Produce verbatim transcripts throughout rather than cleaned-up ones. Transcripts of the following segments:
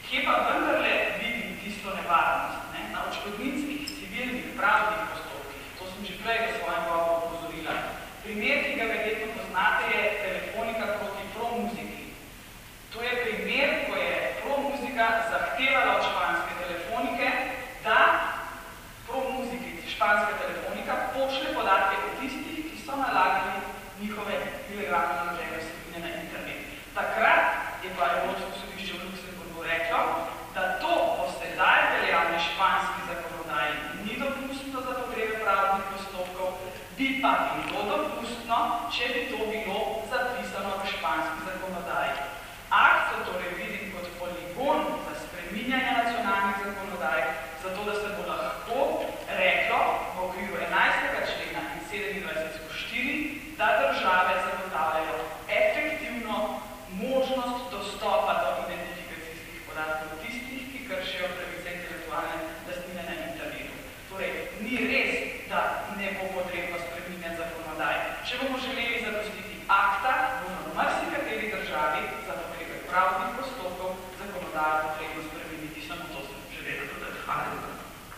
Kje pa vendarle vidim tisto nevarnost, ne? Na odškodninskih, civilnih, pravnih postopkih, to sem že prej v svojem govoru opozorila. Primer, ki ga verjetno poznate, je telefonika proti ProMuziki. To je primer, ko je ProMuzika zahtevala od španske telefonike, da ProMuziki, španska telefonika, pošle podatke o tistih, ki so nalagali njihove ilegalne naložene vsebine na internet. Takrat je pa Evropsko sodišče v Luksemburgu reklo, da to po sedaj veljavni španski zakonodaji ni dopustno za potrebe pravnih postopkov, bi pa bilo dopustno, če bi to bilo zapisano v španski zakonodaji. Akt so torej vidim kot poligon za spreminjanje nacionalnih zakonodaj, zato da se bo lahko reklo v okviru enajstega člena in sedemindvajset skozi štiri, da države zagotavljajo efektivno možnost dostopa do identifikacijskih podatkov tistih, ki kršijo pravice intelektualne lastnine na internetu. Torej, ni res, da ne bo potrebno spreminjati zakonodaje. Če bomo želeli zadostiti akta, bomo v marsikateri državi za potrebe pravnih postopkov zakonodajo potrebno spremeniti. Samo to sem želela dodati. Hvala lepa.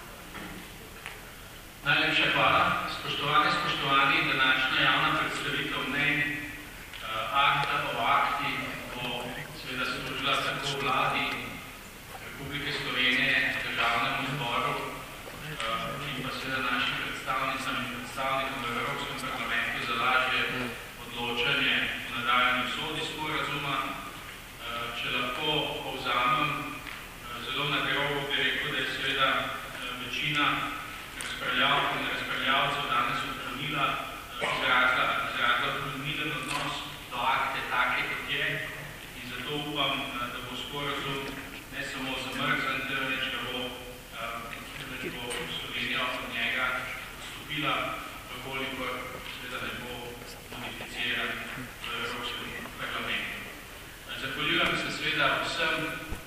Najlepša hvala. Spoštovani, spoštovani, današnja javna predstavitev mnenj akta o akti bo seveda sprožila tako vladi Republike Slovenije, državnemu zboru in pa seveda našim predstavnicam in predstavnikom v Evropskem parlamentu za lažje odločanje o nadaljanju sodi sporazuma. Če lahko povzamem zelo na grobo, bi rekel, da je seveda večina razpravljavk in razpravljavcev danes odklonila, izrazila odklonilen odnos do akte take, kot je, in zato upam, da bo sporazum ne samo zamrznjen, temveč da bo Slovenija od njega vstopila, kolikor seveda ne bo modificiran v Evropskem parlamentu. Zahvaljujem se seveda vsem